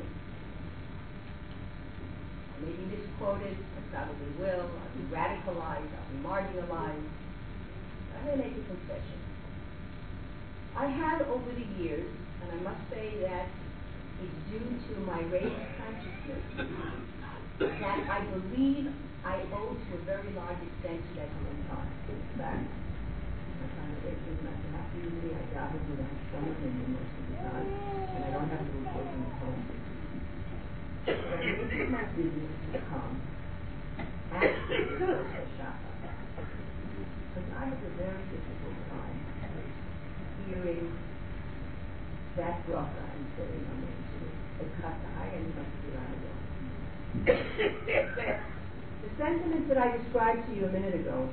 I may be misquoted, I probably will, I'll be radicalized, I'll be marginalized. I'm going to make a confession. I have over the years, and I must say that it's due to my raised consciousness, that I believe I owe to a very large extent to that human time. In fact, my congregation is not too happy with me. I gather with some of them most of the time, and I don't have little children at home. But I make it my business to come after the Shabbat, because I have a very difficult time hearing that bracha and saying amen to it. The sentiments that I described to you a minute ago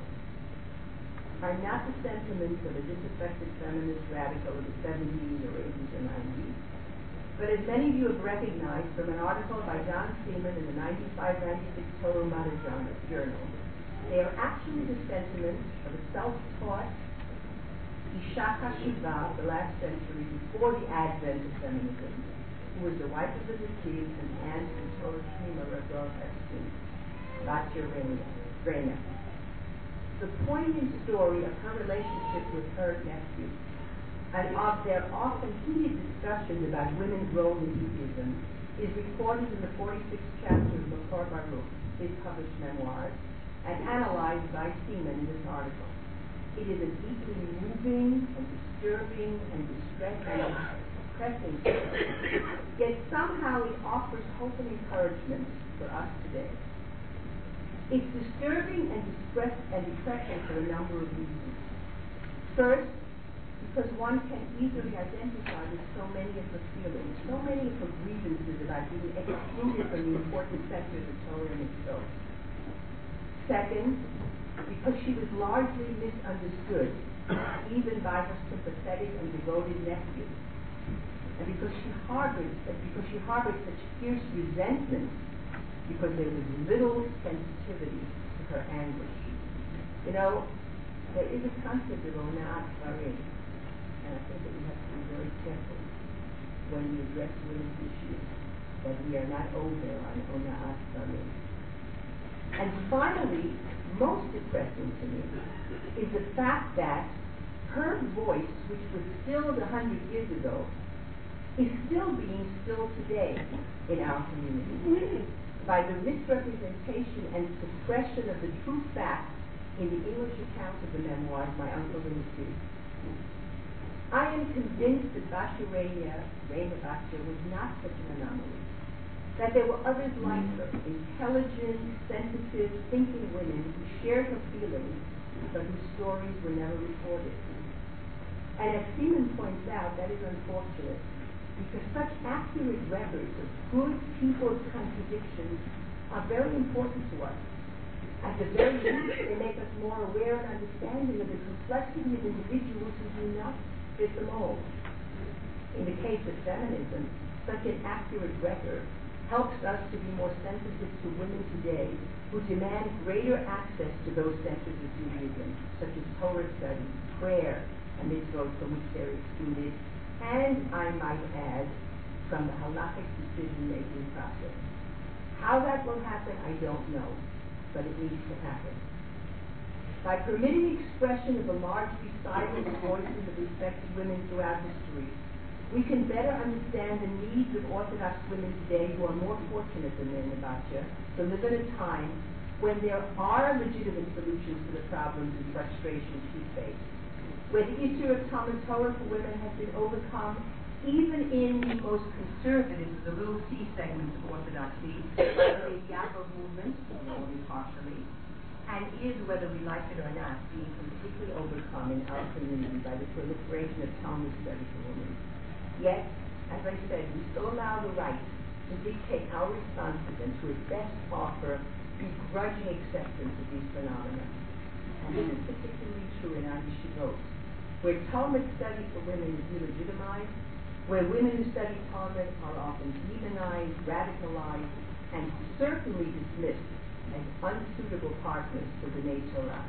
are not the sentiments of a disaffected feminist radical of the 70s or 80s or 90s, but as many of you have recognized from an article by John Seaman in the 95-96 Torah U'Madda Journal, they are actually the sentiments of a self-taught Isha Hashiva of the last century before the advent of feminism, who was the wife of the Nasiv and aunt of Torah Shmima Rav Epstein, Batya Reina. The poignant story of her relationship with her nephew and of their often heated discussions about women's role in Judaism is recorded in the 46th chapter of Makor Baruch, his published memoirs, and analyzed by Seaman in this article. It is a deeply moving and disturbing and distressing and depressing story, yet somehow it offers hope and encouragement for us today. It's disturbing and depressing for a number of reasons. First, because one can easily identify with so many of her feelings, so many of her grievances about being excluded from the important sectors of Torah and itself. Second, because she was largely misunderstood, even by her sympathetic and devoted nephew, and because she harbored such fierce resentment, because there was little sensitivity to her anguish. You know, there is a concept of ona'at dvarim, and I think that we have to be very careful when we address women's issues, that we are not over on ona'at dvarim. And finally, most depressing to me is the fact that her voice, which was stilled 100 years ago, is still being stilled today in our community by the misrepresentation and suppression of the true facts in the English account of the memoirs by Uncle Lindsay. I am convinced that Batya Reina Batya was not such an anomaly, that there were others like her, intelligent, sensitive, thinking women who shared her feelings, but whose stories were never recorded. And as Seaman points out, that is unfortunate, because such accurate records of good people's contradictions are very important to us. At the very least, they make us more aware and understanding of the complexity of individuals who do not fit the mold. In the case of feminism, such an accurate record helps us to be more sensitive to women today who demand greater access to those centers of Judaism, such as Torah study, prayer, and mitzvot from which they're excluded, and, I might add, from the halachic decision-making process. How that will happen, I don't know, but it needs to happen. By permitting expression of the largely silent voices of respected women throughout history, we can better understand the needs of Orthodox women today who are more fortunate than men in Batya to live in a time when there are legitimate solutions to the problems and frustrations she faced, where the issue of Talmud Torah for women has been overcome even in the most conservative, the little C segments of Orthodoxy, like the Yaakov movement, only partially, and is, whether we like it or not, being completely overcome in our community by the proliferation of Talmud study for women. Yet, as I said, we still allow the right to dictate our response to them, to at best offer begrudging acceptance of these phenomena. And this is particularly true in our yeshivot, where Talmud study for women is delegitimized, where women who study Talmud are often demonized, radicalized, and certainly dismissed as unsuitable partners for B'nai Torah.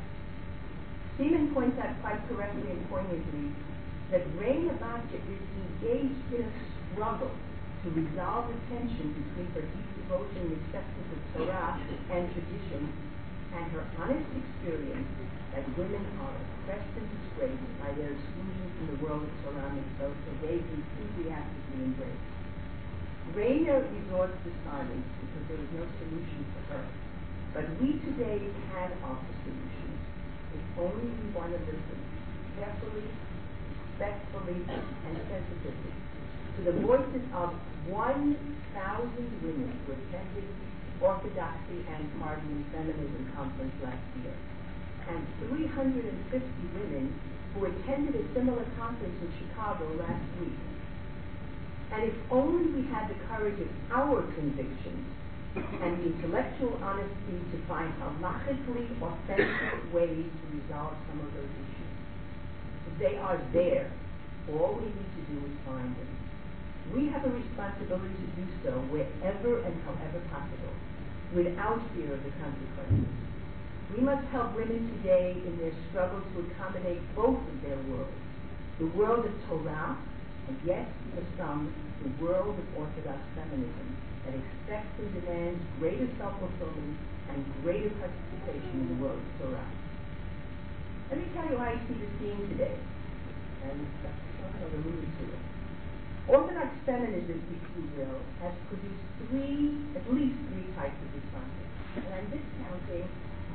Seaman points out quite correctly and poignantly that Reina Batya is engaged in a struggle to resolve the tension between her deep devotion and acceptance of Torah and tradition and her honest experience that women are oppressed and disgraced by their exclusion from the world of Torah mitzvot, so they enthusiastically embrace. Reina resorts to silence because there is no solution for her. But we today can offer solutions if only we want to listen carefully, respectfully, and sensitively to the voices of 1,000 women who attended Orthodoxy and Pardoning Feminism Conference last year, and 350 women who attended a similar conference in Chicago last week. And if only we had the courage of our convictions and the intellectual honesty to find halachically authentic ways to resolve some of those issues. They are there. All we need to do is find them. We have a responsibility to do so wherever and however possible, without fear of the consequences. We must help women today in their struggle to accommodate both of their worlds, the world of Torah, and yes, for some, the world of Orthodox feminism that expects and demands greater self-fulfillment and greater participation in the world of Torah. Let me tell you how I see the scene today, and I've alluded to it. Orthodox feminism, if you will, has produced at least three types of responses. And I'm discounting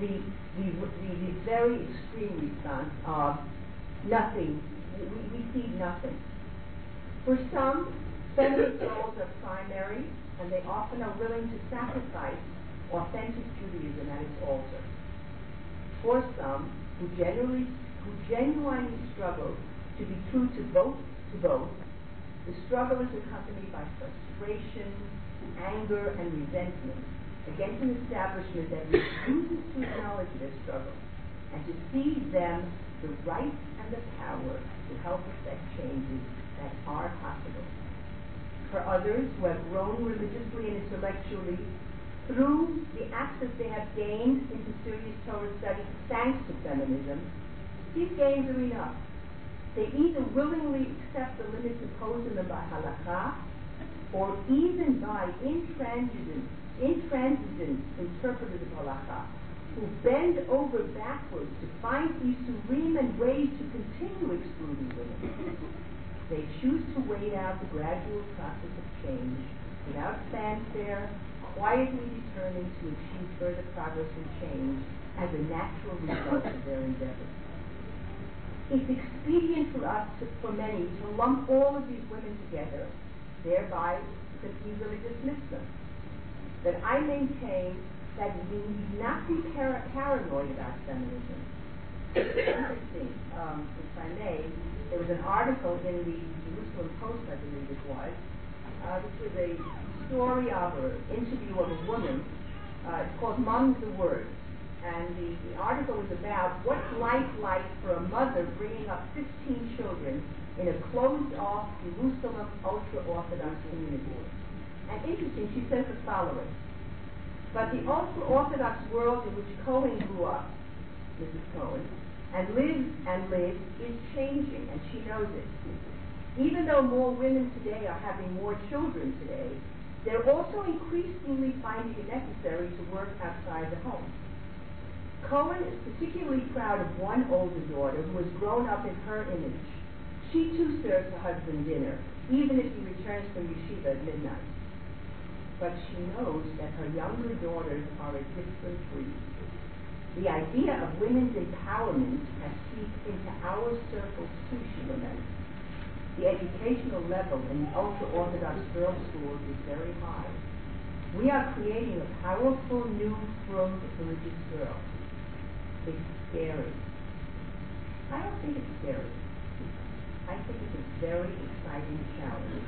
the very extreme response of nothing. We see nothing. For some, feminist goals are primary, and they often are willing to sacrifice authentic Judaism at its altar. For some, who genuinely struggle to be true to both, the struggle is accompanied by frustration, anger, and resentment against an establishment that refuses to acknowledge their struggle and to cede them the right and the power to help effect changes that are possible. For others who have grown religiously and intellectually through the access they have gained into serious Torah study thanks to feminism, these gains are enough. They either willingly accept the limits imposed on them by halakha, or even by intransigent interpreters of halakha, who bend over backwards to find isurim and ways to continue excluding women. They choose to wait out the gradual process of change without fanfare, quietly determined to achieve further progress and change as a natural result of their endeavors. It's expedient for many, to lump all of these women together, thereby to easily dismiss them. But I maintain that we need not be paranoid about feminism. It's interesting, if I may, there was an article in the Jerusalem Post, I believe it was, which was a story of an interview of a woman. It's called Mom's the Word. and the article was about what's life like for a mother bringing up 15 children in a closed-off Jerusalem ultra-Orthodox community. And interesting, she says the following: but the ultra-Orthodox world in which Cohen grew up, Mrs. Cohen, and lives is changing, and she knows it. Even though more women today are having more children today, they're also increasingly finding it necessary to work outside the home. Cohen is particularly proud of one older daughter who has grown up in her image. She too serves her husband dinner, even if he returns from yeshiva at midnight. But she knows that her younger daughters are a different breed. The idea of women's empowerment has seeped into our circles too, she laments. The educational level in the ultra-Orthodox girls' schools is very high. We are creating a powerful new frum religious girl. It's scary. I don't think it's scary. I think it's a very exciting challenge.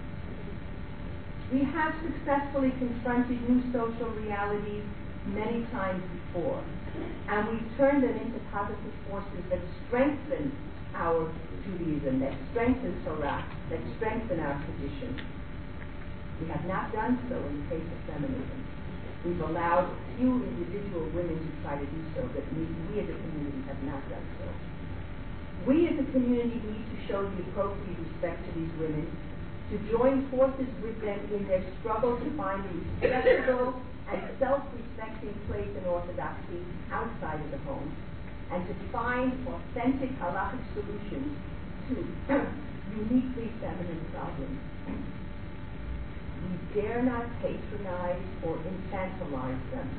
We have successfully confronted new social realities many times before, and we've turned them into positive forces that strengthen our Judaism, that strengthen Torah, that strengthen our tradition. We have not done so in the case of feminism. We've allowed few individual women to try to do so, but we as a community have not done so. We as a community need to show the appropriate respect to these women, to join forces with them in their struggle to find a respectable and self-respecting place in orthodoxy outside of the home, and to find authentic halachic solutions to uniquely feminine problems. We dare not patronize or infantilize them.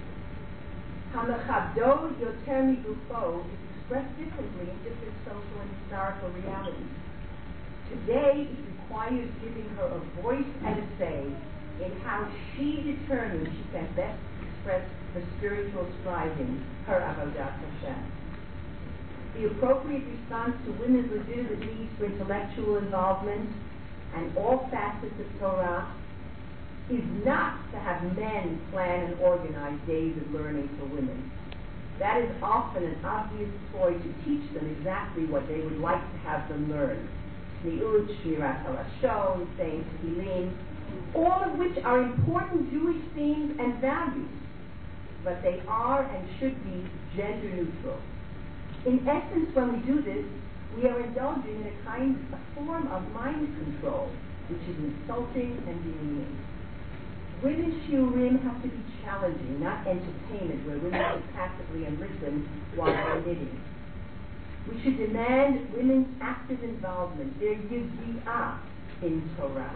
Hamachabdo yoter migufo is expressed differently in different social and historical realities. Today, it requires giving her a voice and a say in how she determines she can best express her spiritual striving, her avodat Hashem. The appropriate response to women's legitimate needs for intellectual involvement and all facets of Torah is not to have men plan and organize days of learning for women. That is often an obvious ploy to teach them exactly what they would like to have them learn. Ni'ud, Shmirat HaLashon, saying Tehillim, all of which are important Jewish themes and values, but they are and should be gender neutral. In essence, when we do this, we are indulging in a form of mind control, which is insulting and demeaning. Women's shiurim have to be challenging, not entertainment, where women sit passively and listen while they're knitting. We should demand women's active involvement, their yizvi'ah in Torah.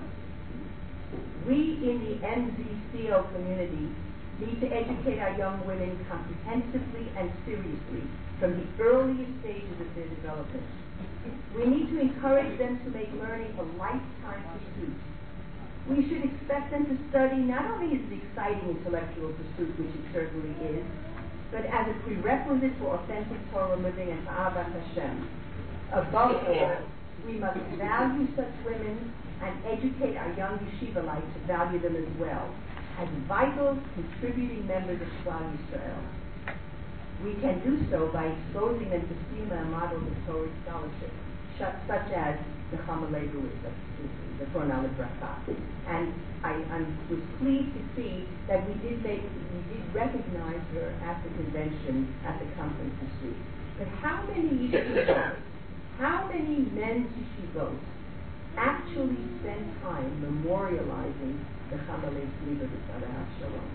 We in the MZCO community need to educate our young women comprehensively and seriously from the earliest stages of their development. We need to encourage them to make learning a lifetime pursuit. We should expect them to study not only as an exciting intellectual pursuit, which it certainly is, but as a prerequisite for authentic Torah living and Ahavat Hashem. Above all, we must value such women and educate our young yeshivalites to value them as well, as vital, contributing members of Klal Yisrael. We can do so by exposing them to female models of Torah scholarship, such as the Chama Leibowitz, the Chronal Bracha. And I was pleased to see that we did recognize her at the convention, at the conference this week. But how many yeshivot, how many men's yeshivot actually spend time memorializing the Chama Leibowitz Alaha Shalom?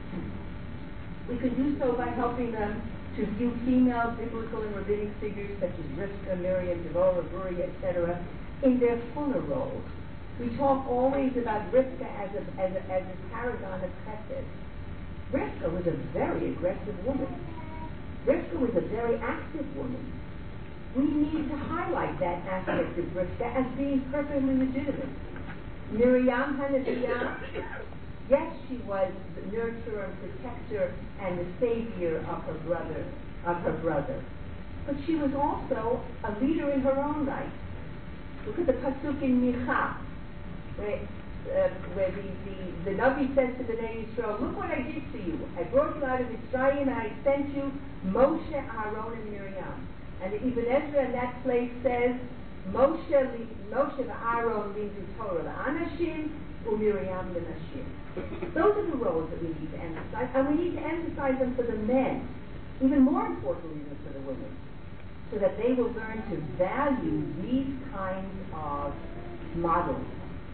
We can do so by helping them to view female biblical and rabbinic figures such as Rivka, Miriam, Devorah, Beruria, etc., in their fuller roles. We talk always about Rivka as a paragon of chesed. Rivka was a very aggressive woman. Rivka was a very active woman. We need to highlight that aspect of Rivka as being perfectly legitimate. Miriam Hanabiah, yes, she was the nurturer and protector and the savior of her brother. But she was also a leader in her own right. Look at the pasuk in Micha, where where the Navi says to the Bnei Yisrael, look what I did for you. I brought you out of Mitzrayim and I sent you Moshe, Aaron, and Miriam. And the Ibn Ezra in that place says, Moshe v'Aaron leading Torah l'anashim, u'Miriam l'nashim. Those are the roles that we need to emphasize, and we need to emphasize them for the men, even more importantly than for the women, so that they will learn to value these kinds of models.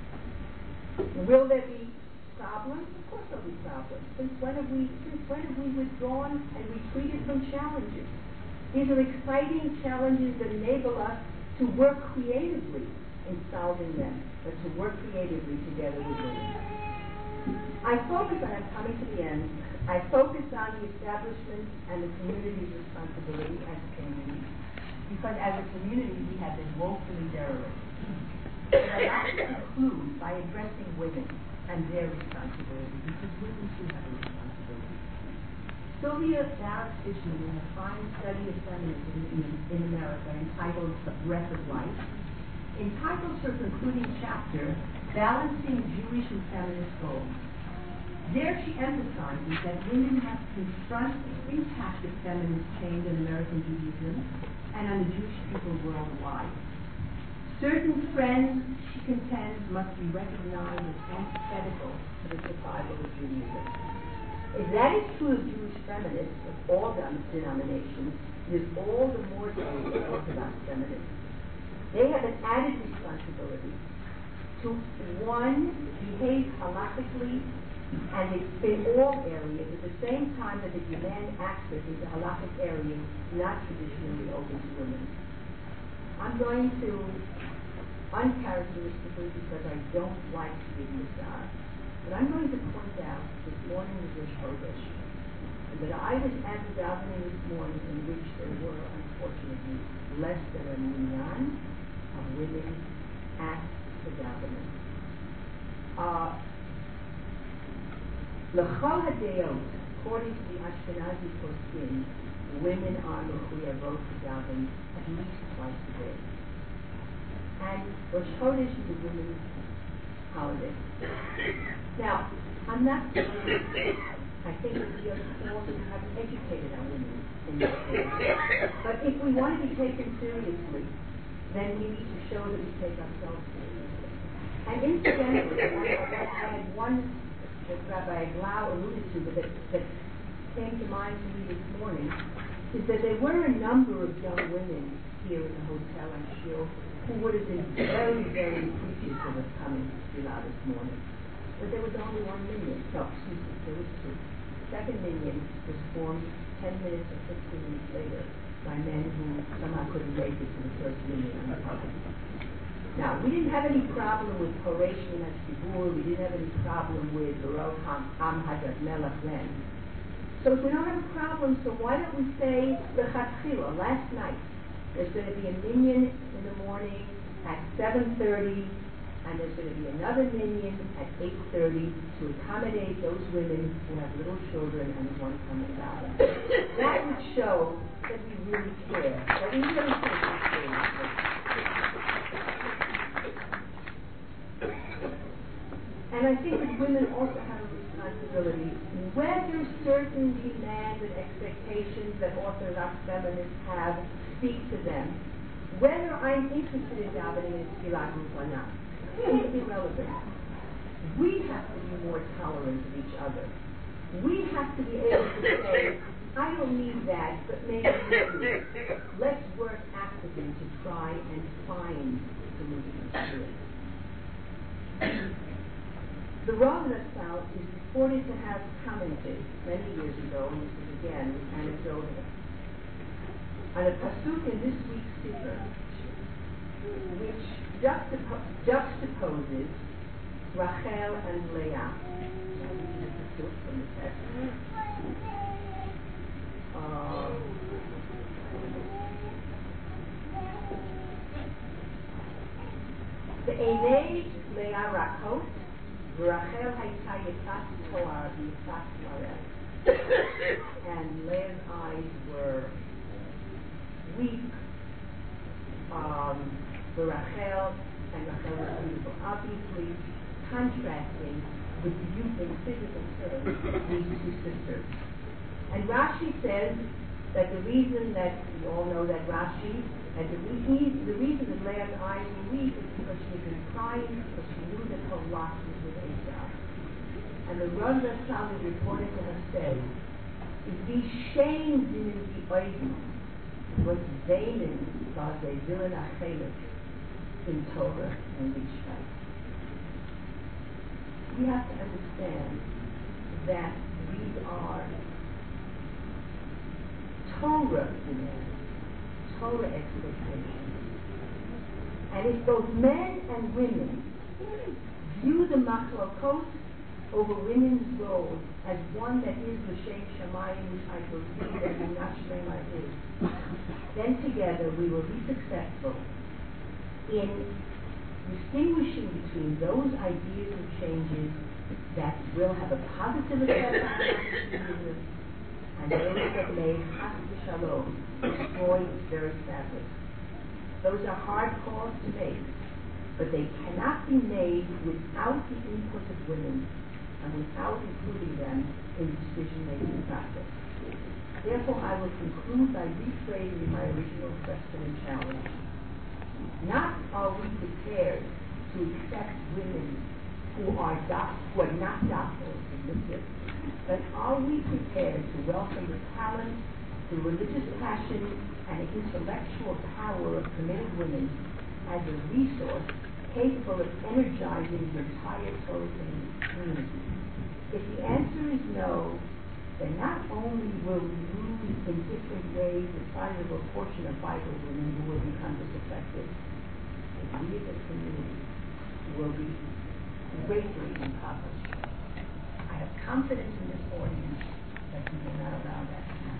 Will there be problems? Of course there'll be problems. Since when have we withdrawn and retreated from challenges? These are exciting challenges that enable us to work creatively in solving them, but to work creatively together with women. I focus on, I'm coming to the end, I focus on the establishment and the community's responsibility as a community, because as a community we have been woefully derelict. But I also conclude by addressing women and their responsibility, because women too have a responsibility. Sylvia Barrett Fishman, in a fine study of feminism in America entitled A Breath of Life, entitles her concluding chapter, Balancing Jewish and Feminist Goals. There she emphasizes that women have to confront the impact of feminist change in American Judaism and on the Jewish people worldwide. Certain trends, she contends, must be recognized as antithetical to the survival of Judaism. If that is true of Jewish feminists of all denominations, it is all the more true of Orthodox feminists. They have an added responsibility to, one, behave halakhically and in all areas at the same time that they demand access into halakhic areas not traditionally open to women. I'm going to, uncharacteristically, because I don't like to give massage, but I'm going to point out this morning was Rosh Chodesh, and that I was at the davening this morning in which there were, unfortunately, less than a minyan of women at the davening. L'chol hadayot, according to the Ashkenazi poskim, women are mechuyavot to daven at least twice a day. And Rosh Chodesh is a women's holiday. Now, I'm not saying, I think we are called to have educated our women in this area. But if we want to be taken seriously, then we need to show that we take ourselves seriously. And incidentally, I had one that Rabbi Glau alluded to that came to mind to me this morning, is that there were a number of young women here in the hotel, I'm sure, who would have been very, very appreciative of coming to Tefillah this morning. But there was only one minyan. No, excuse me, there was two. The second minyan was formed 10 minutes or 15 minutes later by men who somehow couldn't make it to the first minyan on the public. Now, we didn't have any problem with Horation and Tzibur. We didn't have any problem with Baruch Am Hadat Melech then. So if we don't have a problem, so why don't we say L'chatchila, last night, there's going to be a minyan in the morning at 7:30, and there's going to be another minyan at 8:30 to accommodate those women who have little children and want to come and gather. That would show that we really care, that we really take this seriously. And I think that women also have a responsibility, whether certain demands and expectations that Orthodox feminists have speak to them, whether I'm interested in davening in Tefillah group or not, it's irrelevant. We have to be more tolerant of each other. We have to be able to say, I don't need that, but maybe you do. Let's work actively to try and find solutions to it. The Rav Nassau is reported to have commented many years ago, and this is again anecdotal, on a pasuk in this week's Siddur, which juxtaposes Rachel and Leah. Now, this is a pasuk from the text. The Einei Leah Rakot, Rachel Hayta Yitzat Toar, Yitzat Mareh. And Leah's eyes were weak. The Rachel, and Rachel was beautiful. Obviously, contrasting with youth in physical terms these two sisters. And Rashi says that the reason that, we all know that Rashi, and the reason that Leah's eyes were weak is because she had been crying because she knew that her lot was with Esau. And the Rav Rassam is reported to have said, "Wie shame sind die Augen, was Zaynen war der Willen Achelet in Torah and Mishpat." We have to understand that these are Torah demands, Torah expectations. And if both men and women view the machlokos over women's roles as one that is l'shem shamayim, which I believe that Minat Shlema is, then together we will be successful in distinguishing between those ideas of changes that will have a positive effect on the and those that may, chas v'shalom, destroy its very fabric. Those are hard calls to make, but they cannot be made without the input of women and without including them in the decision-making process. Therefore, I will conclude by rephrasing my original question and challenge. Not are we prepared to accept women who are not docile, submissive, but are we prepared to welcome the talent, the religious passion, and the intellectual power of committed women as a resource capable of energizing the entire Torah community? If the answer is no, then not only will we lose in different ways a sizable portion of Bible women who will become disaffected, but we as a community will be greatly impoverished. I have confidence in this audience that we will not allow that to happen.